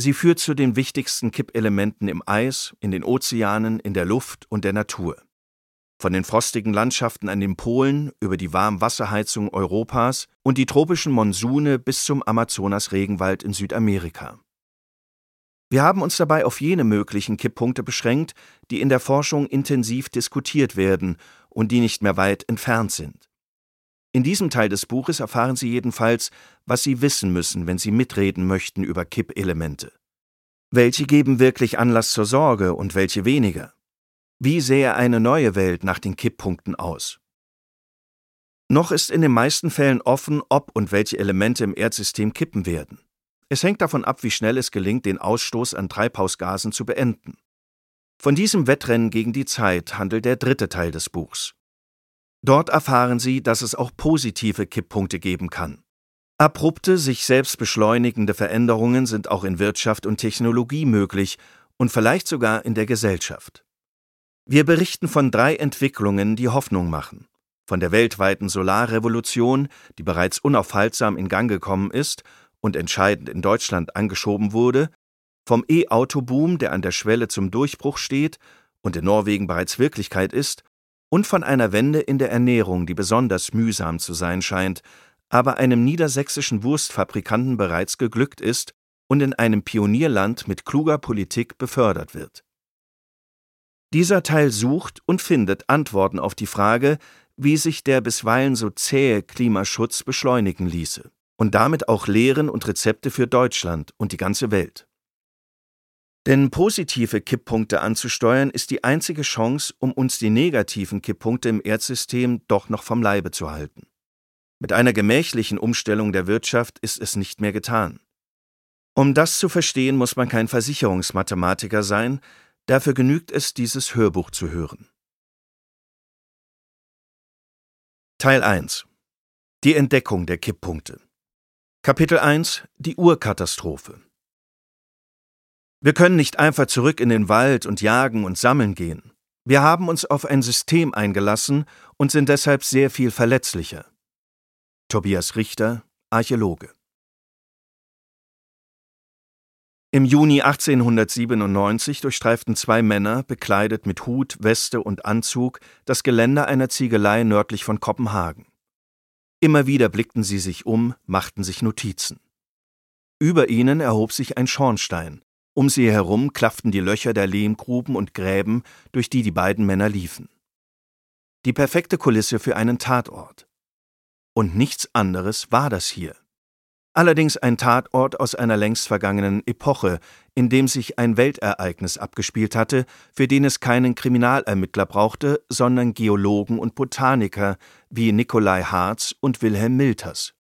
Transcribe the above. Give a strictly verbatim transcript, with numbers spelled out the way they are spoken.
Sie führt zu den wichtigsten Kippelementen im Eis, in den Ozeanen, in der Luft und der Natur. Von den frostigen Landschaften an den Polen über die Warmwasserheizung Europas und die tropischen Monsune bis zum Amazonas-Regenwald in Südamerika. Wir haben uns dabei auf jene möglichen Kipppunkte beschränkt, die in der Forschung intensiv diskutiert werden und die nicht mehr weit entfernt sind. In diesem Teil des Buches erfahren Sie jedenfalls, was Sie wissen müssen, wenn Sie mitreden möchten über Kippelemente. Welche geben wirklich Anlass zur Sorge und welche weniger? Wie sähe eine neue Welt nach den Kipppunkten aus? Noch ist in den meisten Fällen offen, ob und welche Elemente im Erdsystem kippen werden. Es hängt davon ab, wie schnell es gelingt, den Ausstoß an Treibhausgasen zu beenden. Von diesem Wettrennen gegen die Zeit handelt der dritte Teil des Buchs. Dort erfahren Sie, dass es auch positive Kipppunkte geben kann. Abrupte, sich selbst beschleunigende Veränderungen sind auch in Wirtschaft und Technologie möglich und vielleicht sogar in der Gesellschaft. Wir berichten von drei Entwicklungen, die Hoffnung machen. Von der weltweiten Solarrevolution, die bereits unaufhaltsam in Gang gekommen ist und entscheidend in Deutschland angeschoben wurde, vom E-Auto-Boom, der an der Schwelle zum Durchbruch steht und in Norwegen bereits Wirklichkeit ist, und von einer Wende in der Ernährung, die besonders mühsam zu sein scheint, aber einem niedersächsischen Wurstfabrikanten bereits geglückt ist und in einem Pionierland mit kluger Politik befördert wird. Dieser Teil sucht und findet Antworten auf die Frage, wie sich der bisweilen so zähe Klimaschutz beschleunigen ließe und damit auch Lehren und Rezepte für Deutschland und die ganze Welt. Denn positive Kipppunkte anzusteuern ist die einzige Chance, um uns die negativen Kipppunkte im Erdsystem doch noch vom Leibe zu halten. Mit einer gemächlichen Umstellung der Wirtschaft ist es nicht mehr getan. Um das zu verstehen, muss man kein Versicherungsmathematiker sein, dafür genügt es, dieses Hörbuch zu hören. Teil eins. Die Entdeckung der Kipppunkte. Kapitel eins. Die Urkatastrophe. Wir können nicht einfach zurück in den Wald und jagen und sammeln gehen. Wir haben uns auf ein System eingelassen und sind deshalb sehr viel verletzlicher. Tobias Richter, Archäologe. Im Juni achtzehnhundertsiebenundneunzig durchstreiften zwei Männer, bekleidet mit Hut, Weste und Anzug, das Geländer einer Ziegelei nördlich von Kopenhagen. Immer wieder blickten sie sich um, machten sich Notizen. Über ihnen erhob sich ein Schornstein. Um sie herum klafften die Löcher der Lehmgruben und Gräben, durch die die beiden Männer liefen. Die perfekte Kulisse für einen Tatort. Und nichts anderes war das hier. Allerdings ein Tatort aus einer längst vergangenen Epoche, in dem sich ein Weltereignis abgespielt hatte, für den es keinen Kriminalermittler brauchte, sondern Geologen und Botaniker wie Nikolai Hartz und Wilhelm Milters.